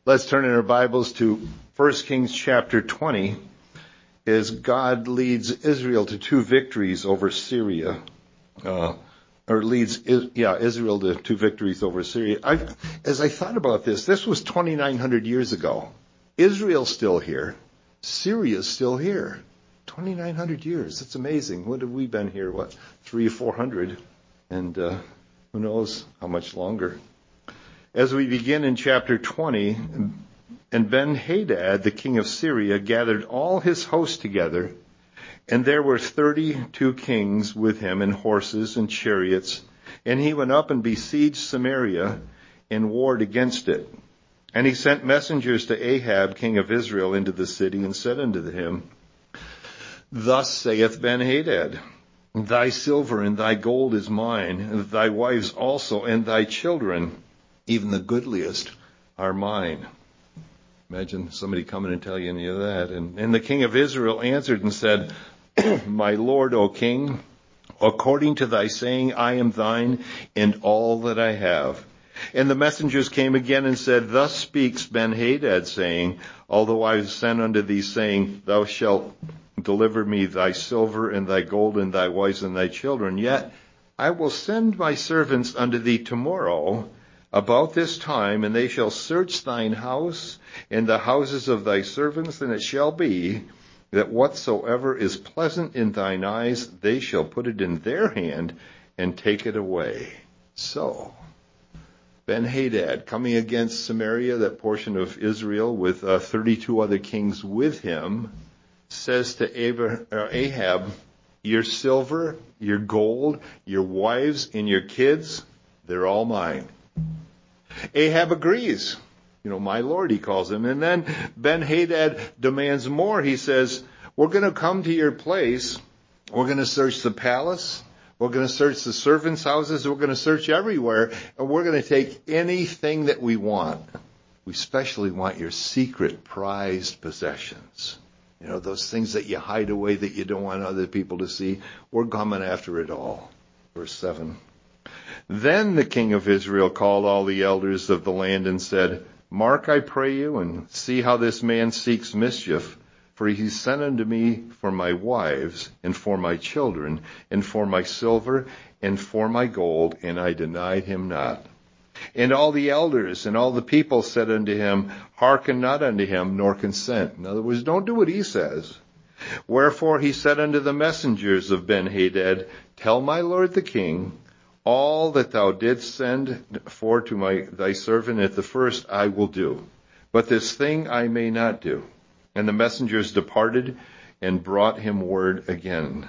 Let's turn in our Bibles to 1 Kings chapter 20 as God leads Israel to two victories over Syria. Israel to two victories over Syria. As I thought about this was 2,900 years ago. Israel's still here. Syria's still here. 2,900 years. That's amazing. What have we been here? 300 or 400? And who knows how much longer. As we begin in chapter 20, and Ben-Hadad, the king of Syria, gathered all his host together, and there were 32 kings with him, and horses and chariots, and he went up and besieged Samaria and warred against it. And he sent messengers to Ahab, king of Israel, into the city, and said unto him, Thus saith Ben-Hadad, Thy silver and thy gold is mine, and thy wives also, and thy children, even the goodliest, are mine. Imagine somebody coming and telling you that. And the king of Israel answered and said, My lord, O king, according to thy saying, I am thine, and all that I have. And the messengers came again and said, Thus speaks Ben-Hadad, saying, Although I have sent unto thee, saying, Thou shalt deliver me thy silver and thy gold and thy wives and thy children, yet I will send my servants unto thee tomorrow about this time, and they shall search thine house and the houses of thy servants, and it shall be that whatsoever is pleasant in thine eyes, they shall put it in their hand and take it away. So, Ben-Hadad coming against Samaria, that portion of Israel, with 32 other kings with him, says to Ahab, your silver, your gold, your wives, and your kids, they're all mine. Ahab agrees. My lord, he calls him. And then Ben-Hadad demands more. He says, we're going to come to your place. We're going to search the palace. We're going to search the servants' houses. We're going to search everywhere. And we're going to take anything that we want. We especially want your secret prized possessions. Those things that you hide away that you don't want other people to see. We're coming after it all. Verse 7. Then the king of Israel called all the elders of the land and said, Mark, I pray you, and see how this man seeks mischief. For he sent unto me for my wives, and for my children, and for my silver, and for my gold, and I denied him not. And all the elders and all the people said unto him, Hearken not unto him, nor consent. In other words, don't do what he says. Wherefore he said unto the messengers of Ben-Hadad, Tell my lord the king, all that thou didst send for to thy servant at the first I will do, but this thing I may not do. And the messengers departed and brought him word again.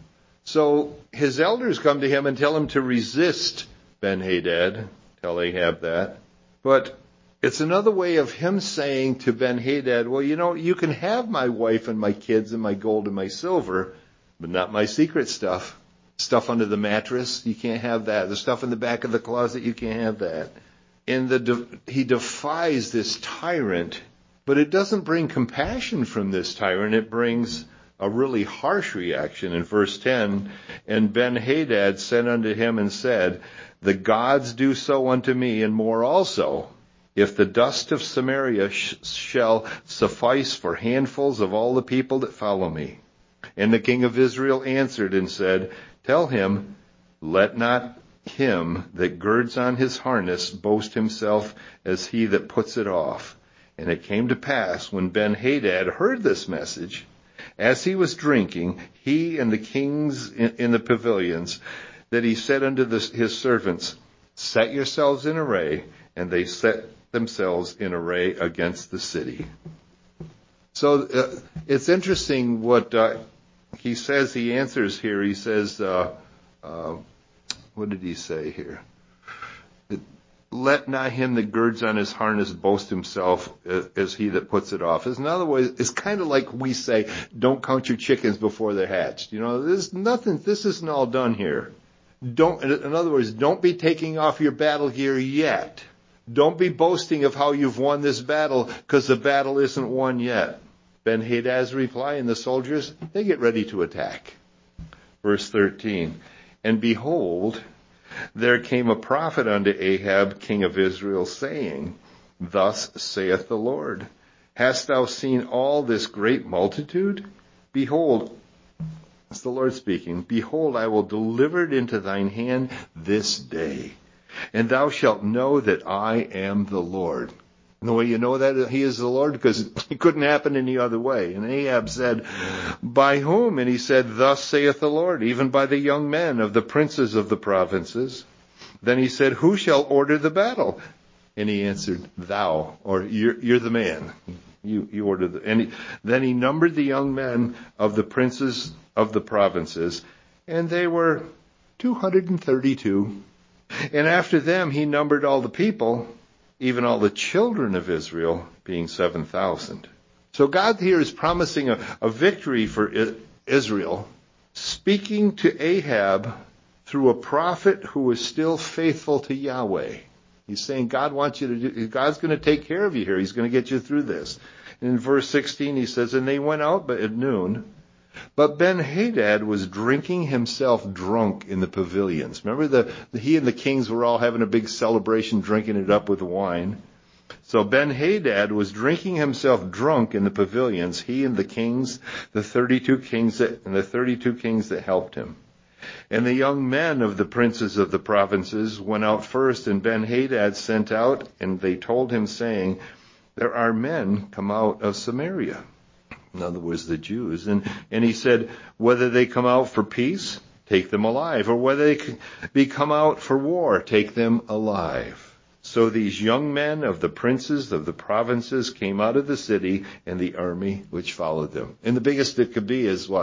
So his elders come to him and tell him to resist Ben-Hadad. Tell Ahab that. But it's another way of him saying to Ben-Hadad, well, you can have my wife and my kids and my gold and my silver, but not my secret stuff. Stuff under the mattress, you can't have that. The stuff in the back of the closet, you can't have that. And he defies this tyrant, but it doesn't bring compassion from this tyrant. It brings a really harsh reaction. In verse 10, and Ben-Hadad sent unto him and said, The gods do so unto me, and more also, if the dust of Samaria shall suffice for handfuls of all the people that follow me. And the king of Israel answered and said, Tell him, let not him that girds on his harness boast himself as he that puts it off. And it came to pass, when Ben-Hadad heard this message, as he was drinking, he and the kings in the pavilions, that he said unto his servants, Set yourselves in array, and they set themselves in array against the city. So it's interesting what he says. He answers here. He says, what did he say here? Let not him that girds on his harness boast himself as he that puts it off. In other words, it's kind of like we say, don't count your chickens before they're hatched. There's nothing, this isn't all done here. In other words, don't be taking off your battle gear yet. Don't be boasting of how you've won this battle, because the battle isn't won yet. Ben-Hadad's reply, and the soldiers, they get ready to attack. Verse 13, and behold, there came a prophet unto Ahab, king of Israel, saying, Thus saith the Lord, hast thou seen all this great multitude? Behold, it's the Lord speaking, behold, I will deliver it into thine hand this day, and thou shalt know that I am the Lord. And the way you know that he is the Lord, because it couldn't happen any other way. And Ahab said, by whom? And he said, thus saith the Lord, even by the young men of the princes of the provinces. Then he said, who shall order the battle? And he answered, thou, or you're the man. You order then he numbered the young men of the princes of the provinces, and they were 232. And after them he numbered all the people, even all the children of Israel, being 7,000. So God here is promising a victory for Israel, speaking to Ahab through a prophet who is still faithful to Yahweh. He's saying God wants you to do, God's going to take care of you here. He's going to get you through this. In verse 16 he says, and they went out at noon, but Ben-Hadad was drinking himself drunk in the pavilions. Remember he and the kings were all having a big celebration, drinking it up with wine. So Ben-Hadad was drinking himself drunk in the pavilions, he and the kings, the 32 kings that helped him. And the young men of the princes of the provinces went out first, and Ben-Hadad sent out, and they told him, saying, there are men come out of Samaria. In other words, the Jews. And he said, whether they come out for peace, take them alive, or whether they come out for war, take them alive. So these young men of the princes of the provinces came out of the city, and the army which followed them. And the biggest it could be is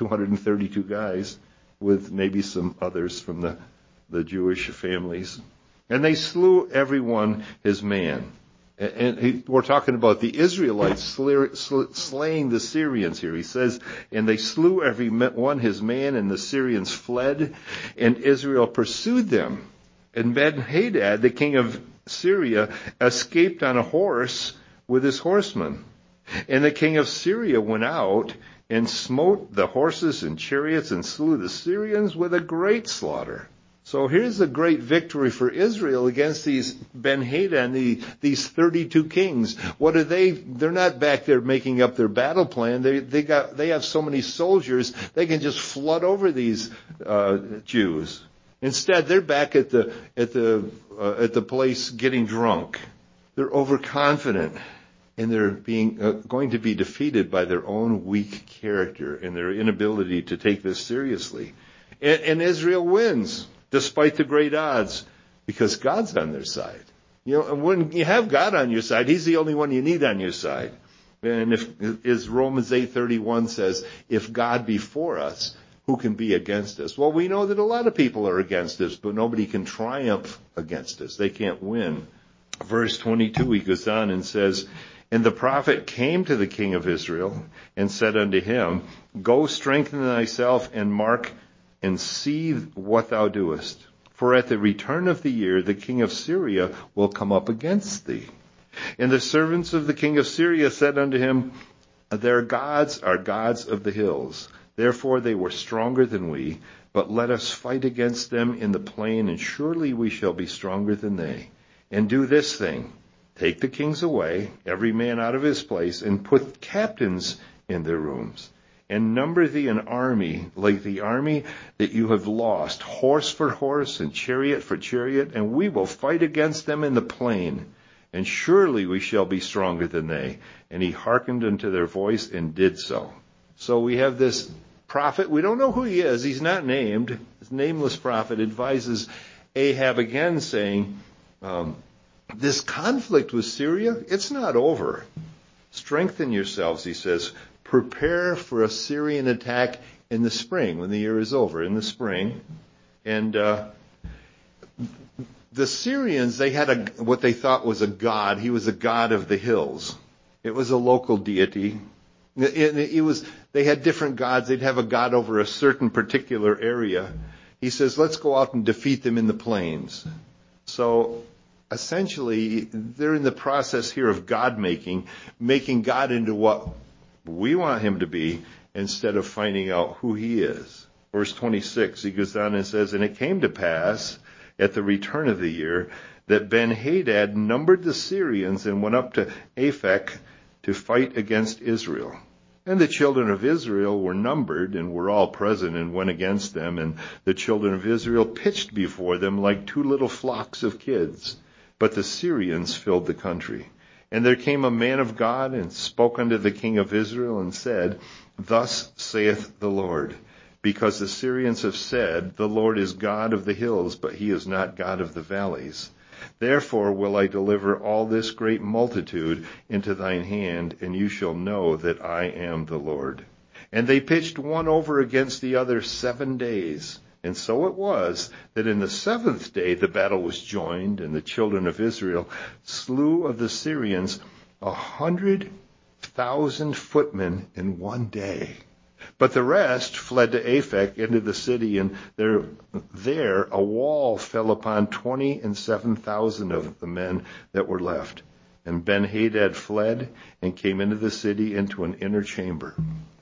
232 guys, with maybe some others from the Jewish families. And they slew everyone his man. And we're talking about the Israelites slaying the Syrians here. He says, and they slew every one his man, and the Syrians fled, and Israel pursued them. And Ben-Hadad, the king of Syria, escaped on a horse with his horsemen. And the king of Syria went out and smote the horses and chariots and slew the Syrians with a great slaughter. So here's a great victory for Israel against these Ben-Hadad and these 32 kings. What are they? They're not back there making up their battle plan. They have so many soldiers they can just flood over these Jews. Instead, they're back at the place getting drunk. They're overconfident, and they're going to be defeated by their own weak character and their inability to take this seriously. And Israel wins, despite the great odds, because God's on their side. When you have God on your side, He's the only one you need on your side. And as Romans 8:31 says, if God be for us, who can be against us? Well, we know that a lot of people are against us, but nobody can triumph against us. They can't win. Verse 22, he goes on and says, and the prophet came to the king of Israel and said unto him, go strengthen thyself and mark and see what thou doest. For at the return of the year, the king of Syria will come up against thee. And the servants of the king of Syria said unto him, their gods are gods of the hills. Therefore they were stronger than we, but let us fight against them in the plain, and surely we shall be stronger than they. And do this thing, take the kings away, every man out of his place, and put captains in their rooms. And number thee an army like the army that you have lost, horse for horse and chariot for chariot, and we will fight against them in the plain. And surely we shall be stronger than they. And he hearkened unto their voice and did so. So we have this prophet. We don't know who he is. He's not named. This nameless prophet advises Ahab again, saying, this conflict with Syria, it's not over. Strengthen yourselves, he says. Prepare for a Syrian attack in the spring, when the year is over, in the spring. And the Syrians, they had what they thought was a god. He was a god of the hills. It was a local deity. They had different gods. They'd have a god over a certain particular area. He says, let's go out and defeat them in the plains. So essentially, they're in the process here of God making God into what we want him to be instead of finding out who he is. Verse 26, he goes down and says, and it came to pass at the return of the year that Ben-Hadad numbered the Syrians and went up to Aphek to fight against Israel. And the children of Israel were numbered and were all present and went against them. And the children of Israel pitched before them like two little flocks of kids. But the Syrians filled the country. And there came a man of God and spoke unto the king of Israel and said, Thus saith the Lord, because the Syrians have said, The Lord is God of the hills, but he is not God of the valleys. Therefore will I deliver all this great multitude into thine hand, and you shall know that I am the Lord. And they pitched one over against the other 7 days. And so it was that in the 7th day the battle was joined, and the children of Israel slew of the Syrians 100,000 footmen in 1 day. But the rest fled to Aphek into the city, and there a wall fell upon 27,000 of the men that were left. And Ben-Hadad fled and came into the city into an inner chamber.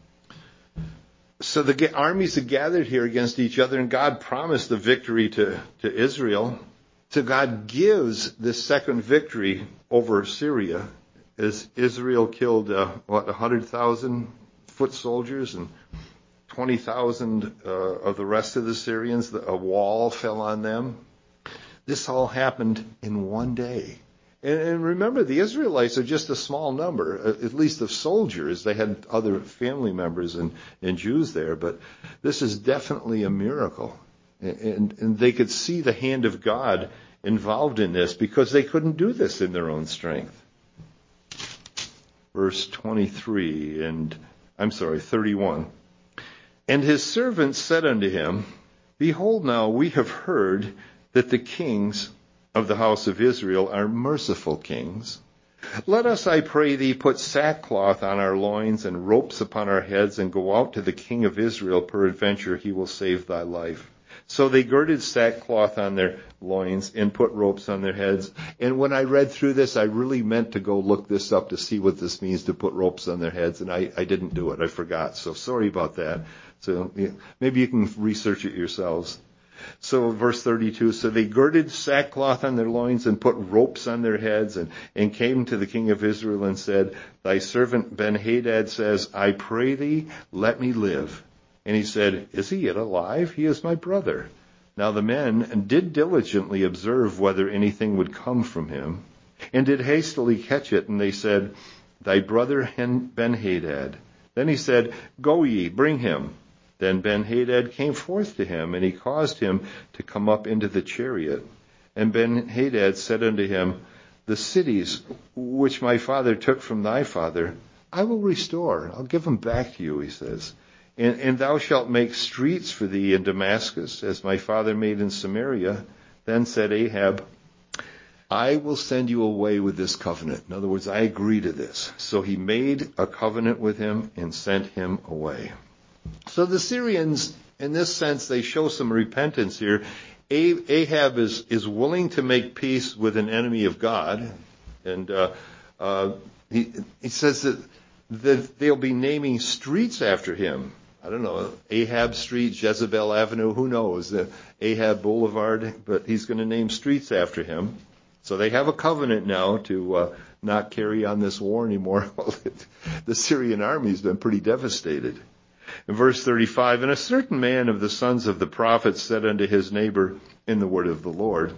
So the armies had gathered here against each other, and God promised the victory to Israel. So God gives this second victory over Syria as Israel killed, 100,000 foot soldiers and 20,000 of the rest of the Syrians. A wall fell on them. This all happened in 1 day. And remember, the Israelites are just a small number, at least of soldiers. They had other family members and Jews there, but this is definitely a miracle. And they could see the hand of God involved in this because they couldn't do this in their own strength. Verse 31. And his servants said unto him, Behold now, we have heard that the kings of the house of Israel are merciful kings. Let us, I pray thee, put sackcloth on our loins and ropes upon our heads, and go out to the king of Israel. Peradventure he will save thy life. So they girded sackcloth on their loins and put ropes on their heads. And when I read through this, I really meant to go look this up to see what this means to put ropes on their heads, and I didn't do it. I forgot. So sorry about that. So maybe you can research it yourselves. So verse 32, so they girded sackcloth on their loins and put ropes on their heads and came to the king of Israel and said, Thy servant Ben-Hadad says, I pray thee, let me live. And he said, Is he yet alive? He is my brother. Now the men did diligently observe whether anything would come from him, and did hastily catch it, and they said, Thy brother Ben-Hadad. Then he said, Go ye, bring him. Then Ben-Hadad came forth to him, and he caused him to come up into the chariot. And Ben-Hadad said unto him, The cities which my father took from thy father, I will restore. I'll give them back to you, he says. And thou shalt make streets for thee in Damascus, as my father made in Samaria. Then said Ahab, I will send you away with this covenant. In other words, I agree to this. So he made a covenant with him and sent him away. So the Syrians, in this sense, they show some repentance here. Ahab is willing to make peace with an enemy of God. And he says that they'll be naming streets after him. I don't know, Ahab Street, Jezebel Avenue, who knows, Ahab Boulevard, but he's going to name streets after him. So they have a covenant now to not carry on this war anymore. The Syrian army's been pretty devastated. In verse 35, And a certain man of the sons of the prophets said unto his neighbor in the word of the Lord,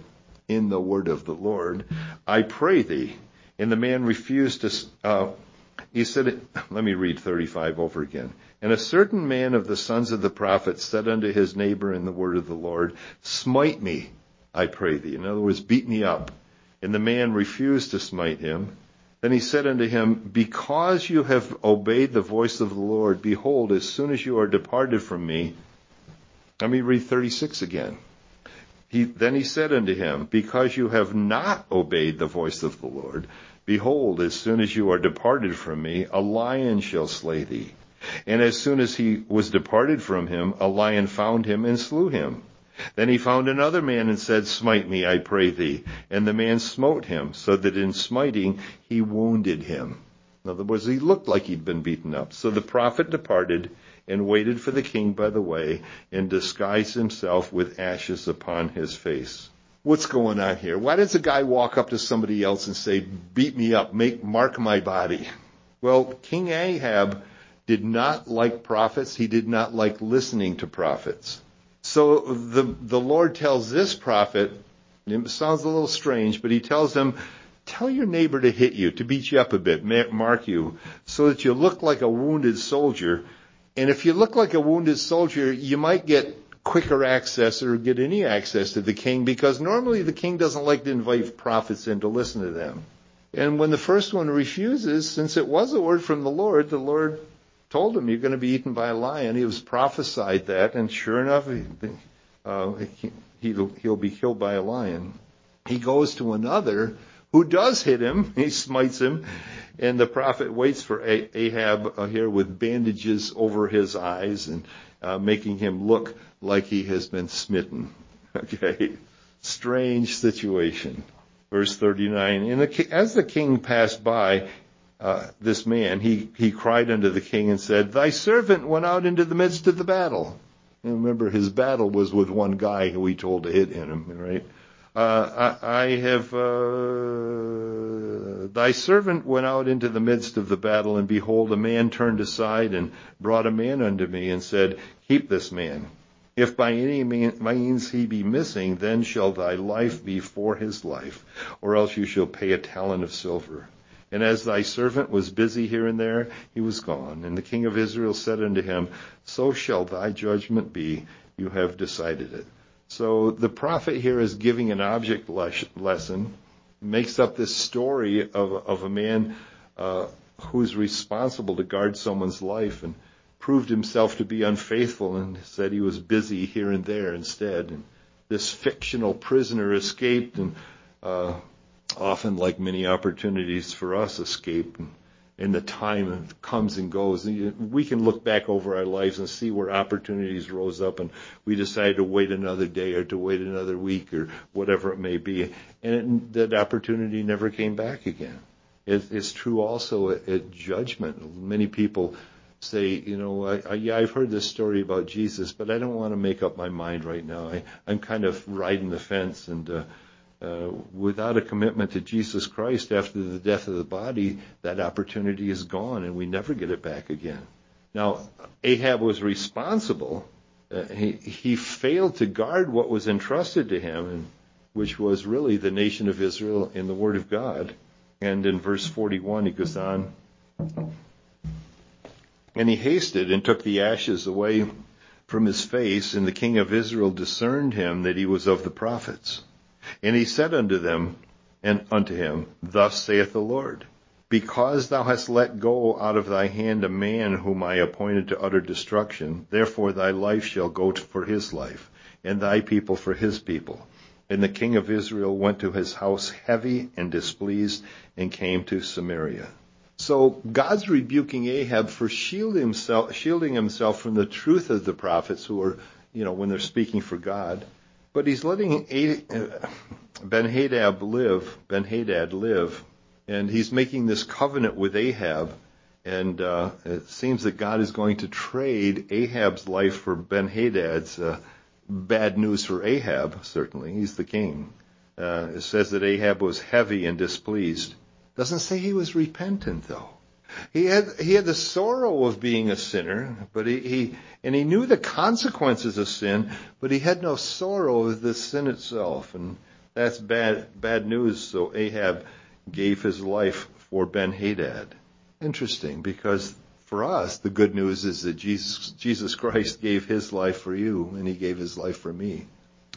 I pray thee. And the man refused to, he said, let me read 35 over again. And a certain man of the sons of the prophets said unto his neighbor in the word of the Lord, Smite me, I pray thee. In other words, beat me up. And the man refused to smite him. Then he said unto him, Because you have obeyed the voice of the Lord, behold, as soon as you are departed from me. Let me read 36 again. Then he said unto him, Because you have not obeyed the voice of the Lord, behold, as soon as you are departed from me, a lion shall slay thee. And as soon as he was departed from him, a lion found him and slew him. Then he found another man and said, Smite me, I pray thee. And the man smote him, so that in smiting he wounded him. In other words, he looked like he'd been beaten up. So the prophet departed and waited for the king by the way, and disguised himself with ashes upon his face. what's going on here? Why does a guy walk up to somebody else and say, beat me up, mark my body? Well, King Ahab did not like prophets. He did not like listening to prophets. So the Lord tells this prophet, it sounds a little strange, but he tells him, tell your neighbor to hit you, to beat you up a bit, mark you, so that you look like a wounded soldier. And if you look like a wounded soldier, you might get quicker access or get any access to the king, because normally the king doesn't like to invite prophets in to listen to them. And when the first one refuses, since it was a word from the Lord told him, you're going to be eaten by a lion. He was prophesied that, and sure enough, he'll be killed by a lion. He goes to another who does hit him. He smites him, and the prophet waits for Ahab here with bandages over his eyes and making him look like he has been smitten. Okay, strange situation. Verse 39, as the king passed by this man, he cried unto the king and said, thy servant went out into the midst of the battle. And remember, his battle was with one guy who he told to hit him, right? Thy servant went out into the midst of the battle, and behold, a man turned aside and brought a man unto me and said, keep this man. If by any means he be missing, then shall thy life be for his life, or else you shall pay a talent of silver. And as thy servant was busy here and there, he was gone. And the king of Israel said unto him, so shall thy judgment be, you have decided it. So the prophet here is giving an object lesson, makes up this story of a man who's responsible to guard someone's life, and proved himself to be unfaithful and said he was busy here and there instead. And this fictional prisoner escaped, and often, like many opportunities for us, escape. And the time comes and goes. We can look back over our lives and see where opportunities rose up, and we decided to wait another day or to wait another week or whatever it may be. And that opportunity never came back again. It's true also at judgment. Many people say, I've heard this story about Jesus, but I don't want to make up my mind right now. I'm kind of riding the fence, and without a commitment to Jesus Christ after the death of the body, that opportunity is gone, and we never get it back again. Now, Ahab was responsible. He failed to guard what was entrusted to him, which was really the nation of Israel in the Word of God. And in verse 41, he goes on, and he hasted and took the ashes away from his face, and the king of Israel discerned him that he was of the prophets. And he said unto them and unto him, thus saith the Lord, because thou hast let go out of thy hand a man whom I appointed to utter destruction, therefore thy life shall go for his life, and thy people for his people. And the king of Israel went to his house heavy and displeased, and came to Samaria. So God's rebuking Ahab for shielding himself from the truth of the prophets who are, when they're speaking for God. But he's letting Ben-Hadad live, and he's making this covenant with Ahab, and it seems that God is going to trade Ahab's life for Ben-Hadad's. Bad news for Ahab, certainly. He's the king. It says that Ahab was heavy and displeased. Doesn't say he was repentant, though. He had the sorrow of being a sinner, but he knew the consequences of sin, but he had no sorrow of the sin itself, and that's bad news. So Ahab gave his life for Ben-Hadad. Interesting, because for us, the good news is that Jesus Christ gave his life for you, and he gave his life for me.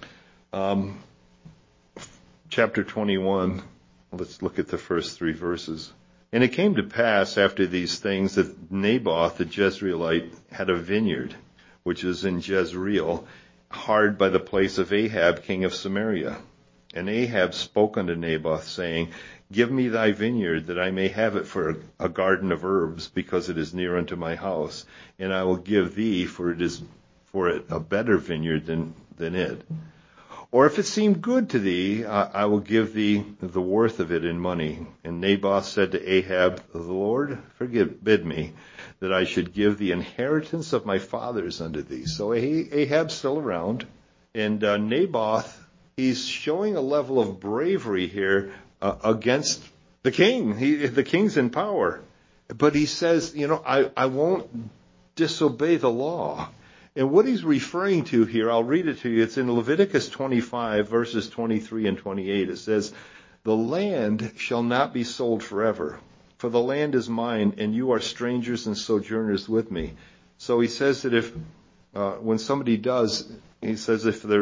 Chapter 21, let's look at the first 3 verses. And it came to pass after these things that Naboth the Jezreelite had a vineyard, which is in Jezreel, hard by the place of Ahab king of Samaria. And Ahab spoke unto Naboth, saying, give me thy vineyard, that I may have it for a garden of herbs, because it is near unto my house, and I will give thee for it a better vineyard than it. Or if it seem good to thee, I will give thee the worth of it in money. And Naboth said to Ahab, the Lord forbid me, that I should give the inheritance of my fathers unto thee. So Ahab's still around, and Naboth he's showing a level of bravery here against the king. The king's in power. But he says, I won't disobey the law. And what he's referring to here, I'll read it to you. It's in Leviticus 25, verses 23 and 28. It says, "The land shall not be sold forever, for the land is mine, and you are strangers and sojourners with me." So he says that when somebody does, he says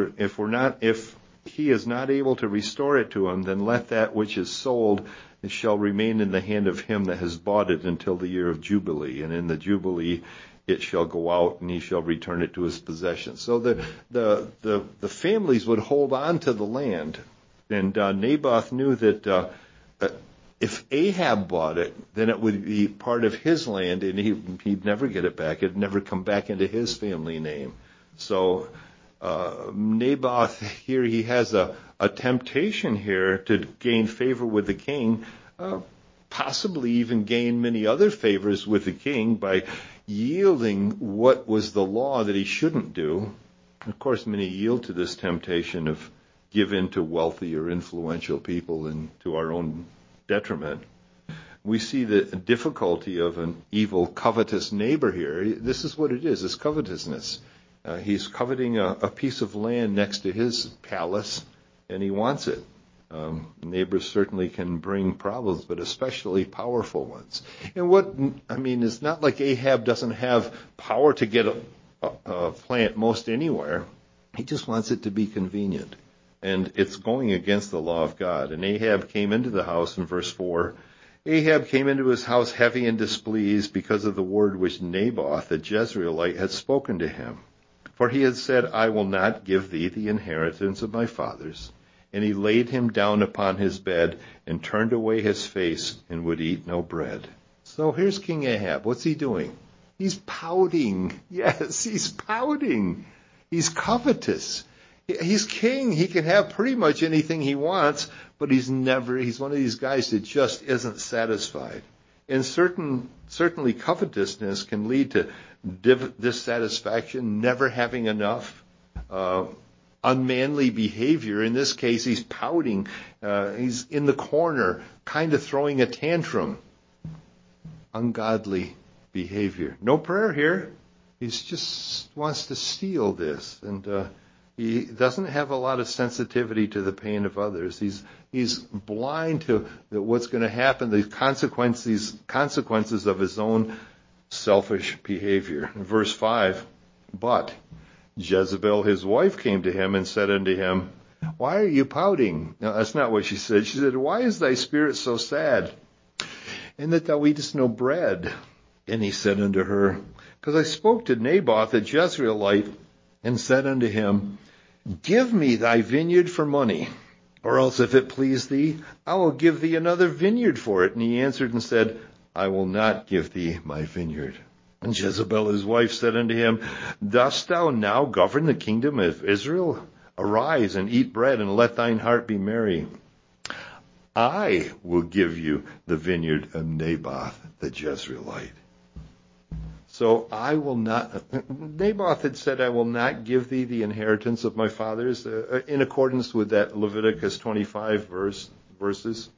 if he is not able to restore it to him, then let that which is sold shall remain in the hand of him that has bought it until the year of Jubilee. And in the Jubilee it shall go out, and he shall return it to his possession. So the families would hold on to the land. And Naboth knew that if Ahab bought it, then it would be part of his land, and he'd never get it back. It'd never come back into his family name. So Naboth here, he has a temptation here to gain favor with the king, possibly even gain many other favors with the king by yielding what was the law that he shouldn't do. Of course, many yield to this temptation of give in to wealthy or influential people and to our own detriment. We see the difficulty of an evil, covetous neighbor here. This is what it is. It's covetousness. He's coveting a piece of land next to his palace, and he wants it. Neighbors certainly can bring problems, but especially powerful ones. And it's not like Ahab doesn't have power to get a plant most anywhere. He just wants it to be convenient. And it's going against the law of God. And Ahab came into the house in verse 4. Ahab came into his house heavy and displeased because of the word which Naboth the Jezreelite had spoken to him. For he had said, "I will not give thee the inheritance of my fathers." And he laid him down upon his bed and turned away his face and would eat no bread. So here's King Ahab. What's he doing? He's pouting. Yes, he's pouting. He's covetous. He's king. He can have pretty much anything he wants, but he's one of these guys that just isn't satisfied. And certainly covetousness can lead to dissatisfaction, never having enough, unmanly behavior. In this case, he's pouting. He's in the corner, kind of throwing a tantrum. Ungodly behavior. No prayer here. He just wants to steal this. And he doesn't have a lot of sensitivity to the pain of others. He's blind to what's going to happen, the consequences of his own selfish behavior. In verse 5, "But Jezebel his wife came to him and said unto him, Why are you pouting?" No, that's not what she said. She said, "Why is thy spirit so sad? And that thou eatest no bread?" And he said unto her, "Because I spoke to Naboth the Jezreelite, and said unto him, Give me thy vineyard for money, or else if it please thee, I will give thee another vineyard for it." And he answered and said, "I will not give thee my vineyard." And Jezebel his wife said unto him, "Dost thou now govern the kingdom of Israel? Arise and eat bread, and let thine heart be merry. I will give you the vineyard of Naboth the Jezreelite." So Naboth had said, "I will not give thee the inheritance of my fathers," in accordance with that Leviticus 25 verses.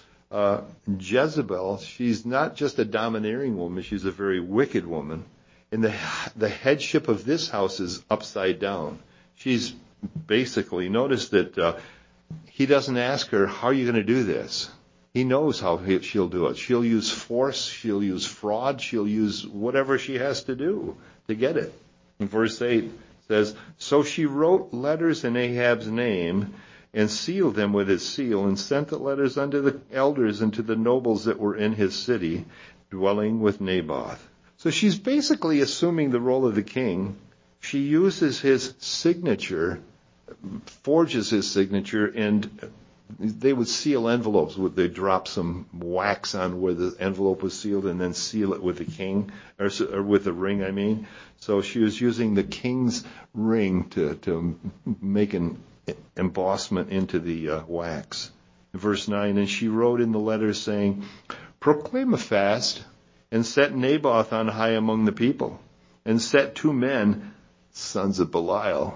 Jezebel, she's not just a domineering woman, she's a very wicked woman. And the headship of this house is upside down. She's basically, notice that he doesn't ask her, "How are you going to do this?" He knows how she'll do it. She'll use force, she'll use fraud, she'll use whatever she has to do to get it. In verse 8 it says, "So she wrote letters in Ahab's name, and sealed them with his seal, and sent the letters unto the elders and to the nobles that were in his city, dwelling with Naboth." So she's basically assuming the role of the king. She uses his signature, forges his signature, and they would seal envelopes. They'd drop some wax on where the envelope was sealed and then seal it with the king, or with the ring, I mean. So she was using the king's ring to make an embossment into the wax. In verse 9, "And she wrote in the letter saying, Proclaim a fast, and set Naboth on high among the people, and set 2 men, sons of Belial,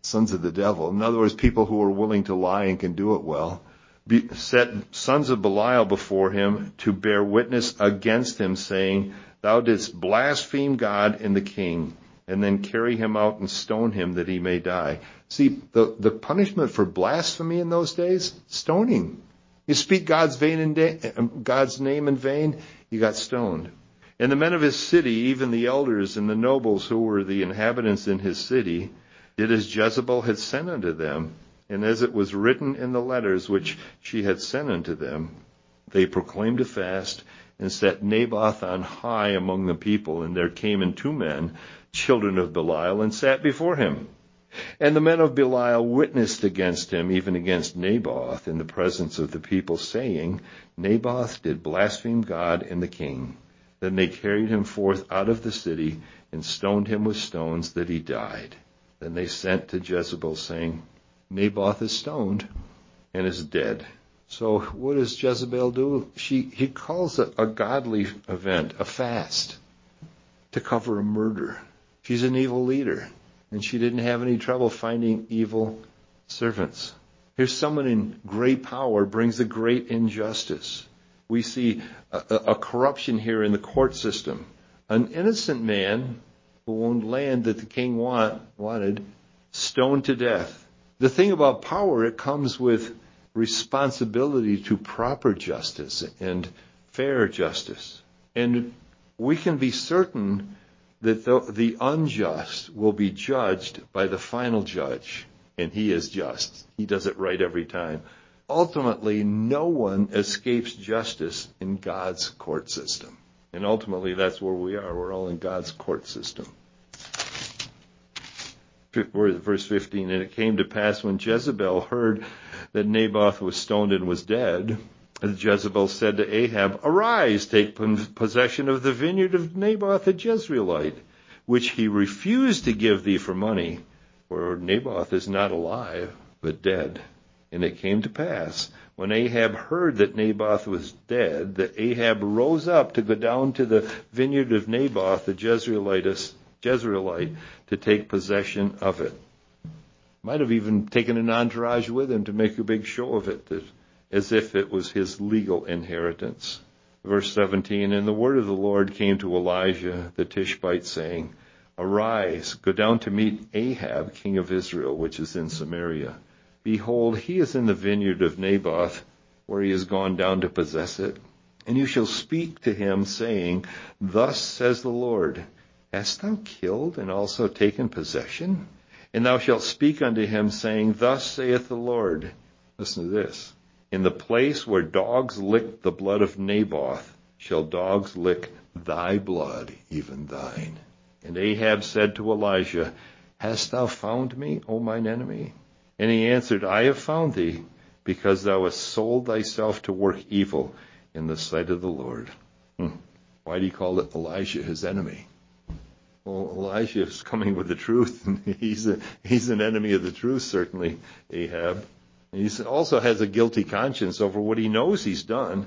Sons of the devil. In other words, people who are willing to lie and can do it well. Set sons of Belial before him to bear witness against him, saying, Thou didst blaspheme God and the king, and then carry him out and stone him that he may die. See, the punishment for blasphemy in those days, stoning. You speak God's name in vain, you got stoned. And the men of his city, even the elders and the nobles who were the inhabitants in his city, did as Jezebel had sent unto them, and as it was written in the letters which she had sent unto them. They proclaimed a fast, and set Naboth on high among the people. And there came in 2 men, children of Belial, and sat before him. And the men of Belial witnessed against him, even against Naboth, in the presence of the people, saying, Naboth did blaspheme God and the king. Then they carried him forth out of the city, and stoned him with stones, that he died. Then they sent to Jezebel, saying, Naboth is stoned and is dead. So what does Jezebel do? He calls a godly event, a fast, to cover a murder. She's an evil leader, and she didn't have any trouble finding evil servants. Here's someone in great power brings a great injustice. We see a corruption here in the court system. An innocent man who owned land that the king wanted, stoned to death. The thing about power, it comes with responsibility to proper justice and fair justice. And we can be certain that the unjust will be judged by the final judge. And he is just. He does it right every time. Ultimately, no one escapes justice in God's court system. And ultimately, that's where we are. We're all in God's court system. Verse 15, and it came to pass when Jezebel heard that Naboth was stoned and was dead, Jezebel said to Ahab, Arise, take possession of the vineyard of Naboth the Jezreelite, which he refused to give thee for money, for Naboth is not alive, but dead. And it came to pass, when Ahab heard that Naboth was dead, that Ahab rose up to go down to the vineyard of Naboth the Jezreelite to take possession of it. Might have even taken an entourage with him to make a big show of it, as if it was his legal inheritance. Verse 17, and the word of the Lord came to Elijah the Tishbite, saying, Arise, go down to meet Ahab, king of Israel, which is in Samaria. Behold, he is in the vineyard of Naboth, where he has gone down to possess it. And you shall speak to him, saying, Thus says the Lord, Hast thou killed and also taken possession? And thou shalt speak unto him, saying, Thus saith the Lord. Listen to this. In the place where dogs lick the blood of Naboth, shall dogs lick thy blood, even thine. And Ahab said to Elijah, Hast thou found me, O mine enemy? And he answered, I have found thee, because thou hast sold thyself to work evil in the sight of the Lord. Why do you call it Elijah his enemy? Well, Elijah is coming with the truth. He's an enemy of the truth, certainly, Ahab. He also has a guilty conscience over what he knows he's done.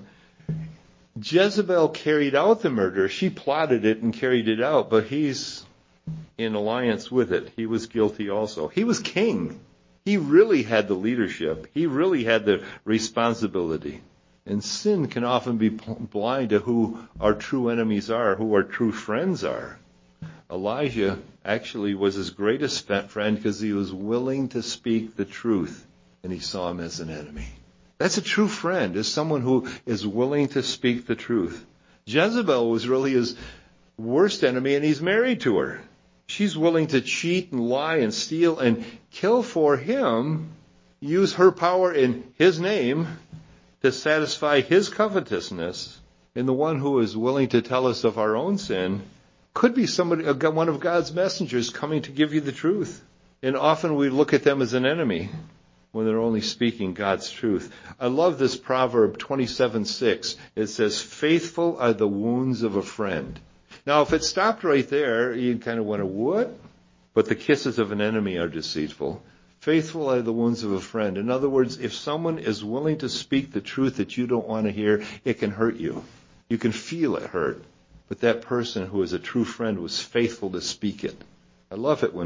Jezebel carried out the murder. She plotted it and carried it out, but he's in alliance with it. He was guilty also. He was king. He really had the leadership. He really had the responsibility. And sin can often be blind to who our true enemies are, who our true friends are. Elijah actually was his greatest friend because he was willing to speak the truth, and he saw him as an enemy. That's a true friend, is someone who is willing to speak the truth. Jezebel was really his worst enemy, and he's married to her. She's willing to cheat and lie and steal and kill for him, use her power in his name to satisfy his covetousness. And the one who is willing to tell us of our own sin could be one of God's messengers coming to give you the truth. And often we look at them as an enemy when they're only speaking God's truth. I love this proverb 27:6. It says, faithful are the wounds of a friend. Now, if it stopped right there, you'd kind of wonder, what? But the kisses of an enemy are deceitful. Faithful are the wounds of a friend. In other words, if someone is willing to speak the truth that you don't want to hear, it can hurt you. You can feel it hurt. But that person who is a true friend was faithful to speak it. I love it when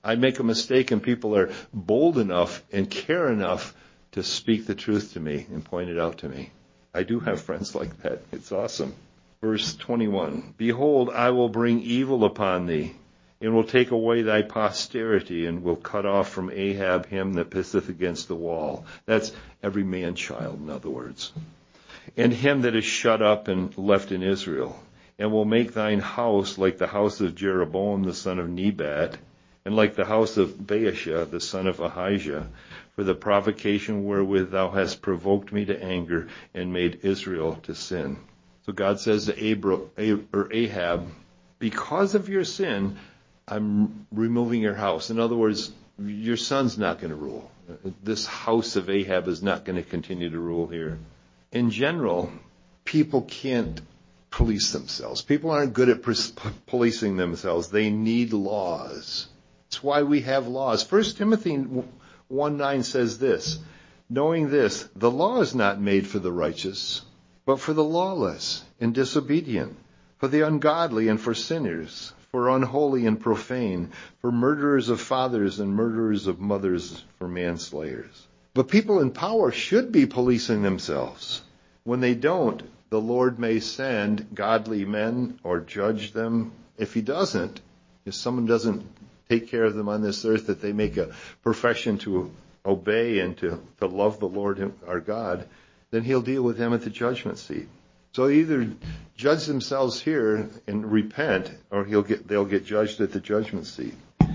I make a mistake and people are bold enough and care enough to speak the truth to me and point it out to me. I do have friends like that. It's awesome. Verse 21, behold, I will bring evil upon thee, and will take away thy posterity, and will cut off from Ahab him that pisseth against the wall. That's every man-child, in other words. And him that is shut up and left in Israel, and will make thine house like the house of Jeroboam the son of Nebat, and like the house of Baasha the son of Ahijah, for the provocation wherewith thou hast provoked me to anger, and made Israel to sin. So God says to Ahab, because of your sin, I'm removing your house. In other words, your son's not going to rule. This house of Ahab is not going to continue to rule here. In general, people can't police themselves. People aren't good at policing themselves. They need laws. That's why we have laws. 1 Timothy 1:9 says this, knowing this, the law is not made for the righteous, but for the lawless and disobedient, for the ungodly and for sinners, for unholy and profane, for murderers of fathers and murderers of mothers, for manslayers. But people in power should be policing themselves. When they don't, the Lord may send godly men or judge them. If he doesn't, if someone doesn't take care of them on this earth, that they make a profession to obey and to love the Lord our God, then he'll deal with them at the judgment seat. So either judge themselves here and repent, or they'll get judged at the judgment seat.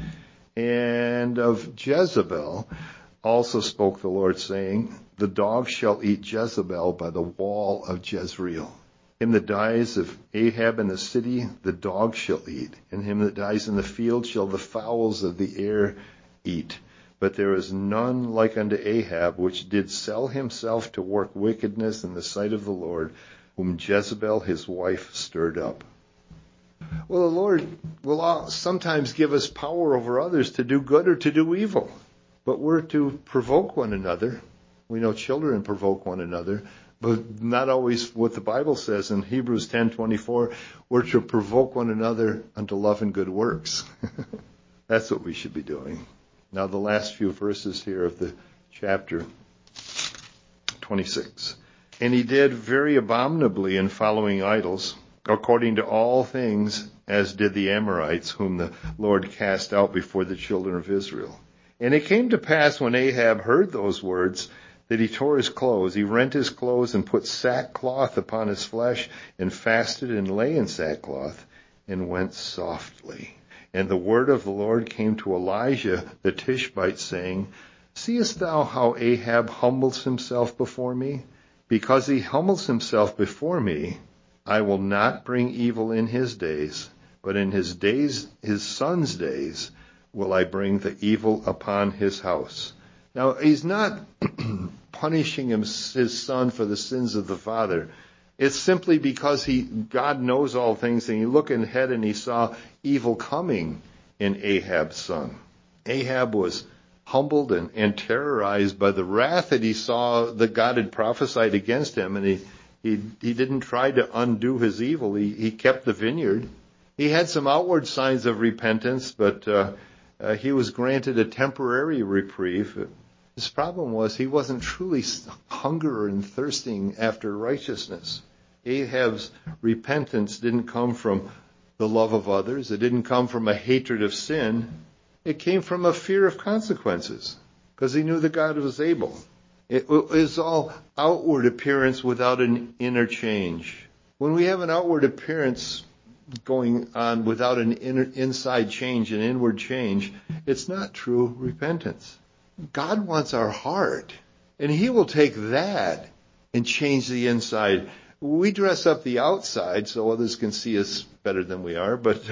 And of Jezebel also spoke the Lord, saying, the dog shall eat Jezebel by the wall of Jezreel. Him that dies of Ahab in the city, the dog shall eat. And him that dies in the field shall the fowls of the air eat. But there is none like unto Ahab, which did sell himself to work wickedness in the sight of the Lord, whom Jezebel his wife stirred up. Well, the Lord will sometimes give us power over others to do good or to do evil. But we're to provoke one another. We know children provoke one another, but not always what the Bible says. In Hebrews 10:24, we're to provoke one another unto love and good works. That's what we should be doing. Now the last few verses here of the chapter 26. And he did very abominably in following idols, according to all things as did the Amorites, whom the Lord cast out before the children of Israel. And it came to pass when Ahab heard those words, that he tore his clothes. He rent his clothes and put sackcloth upon his flesh, and fasted and lay in sackcloth, and went softly. And the word of the Lord came to Elijah the Tishbite, saying, seest thou how Ahab humbles himself before me? Because he humbles himself before me, I will not bring evil in his days, but in his days, his son's days, will I bring the evil upon his house. Now, he's not punishing his son for the sins of the father. It's simply because God knows all things, and he looked ahead and he saw evil coming in Ahab's son. Ahab was humbled and terrorized by the wrath that he saw that God had prophesied against him, and he didn't try to undo his evil. He kept the vineyard. He had some outward signs of repentance, but he was granted a temporary reprieve. His problem was he wasn't truly hungry and thirsting after righteousness. Ahab's repentance didn't come from the love of others. It didn't come from a hatred of sin. It came from a fear of consequences, because he knew that God was able. It was all outward appearance without an inner change. When we have an outward appearance going on without an inside change, an inward change, it's not true repentance. God wants our heart, and he will take that and change the inside. We dress up the outside so others can see us better than we are, but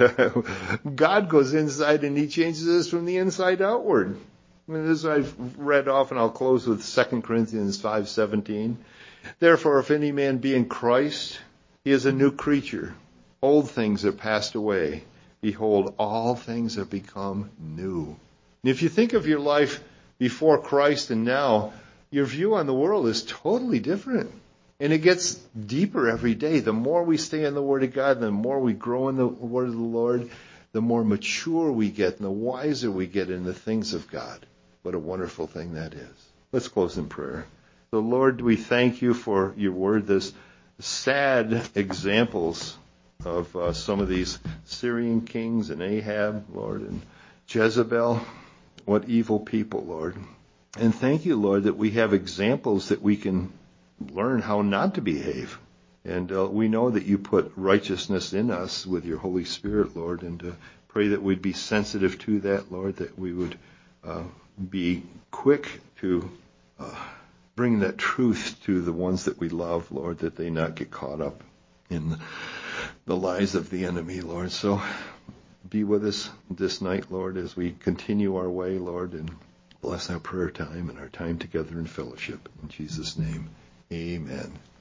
God goes inside and he changes us from the inside outward. I mean, this I've read off, and I'll close with 2 Corinthians 5:17. Therefore, if any man be in Christ, he is a new creature. Old things are passed away. Behold, all things have become new. And if you think of your life before Christ and now, your view on the world is totally different. And it gets deeper every day. The more we stay in the Word of God, the more we grow in the Word of the Lord, the more mature we get and the wiser we get in the things of God. What a wonderful thing that is. Let's close in prayer. So, Lord, we thank you for your word, this sad examples of some of these Syrian kings and Ahab, Lord, and Jezebel. What evil people, Lord. And thank you, Lord, that we have examples that we can learn how not to behave. And we know that you put righteousness in us with your Holy Spirit, Lord, and pray that we'd be sensitive to that, Lord, that we would be quick to bring that truth to the ones that we love, Lord, that they not get caught up in the lies of the enemy, Lord. So be with us this night, Lord, as we continue our way, Lord, and bless our prayer time and our time together in fellowship. In Jesus' name, amen.